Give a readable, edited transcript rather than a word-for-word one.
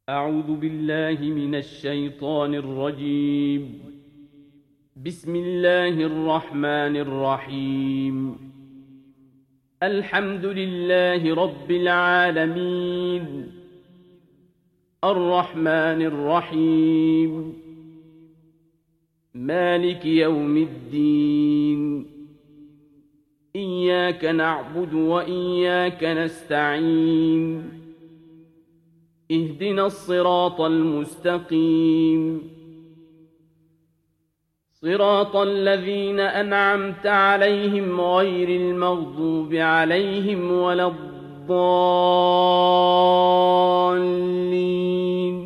أعوذ بالله من الشيطان الرجيم. بسم الله الرحمن الرحيم. الحمد لله رب العالمين، الرحمن الرحيم، مالك يوم الدين. إياك نعبد وإياك نستعين. اهدنا الصراط المستقيم، صراط الذين أنعمت عليهم غير المغضوب عليهم ولا الضالين.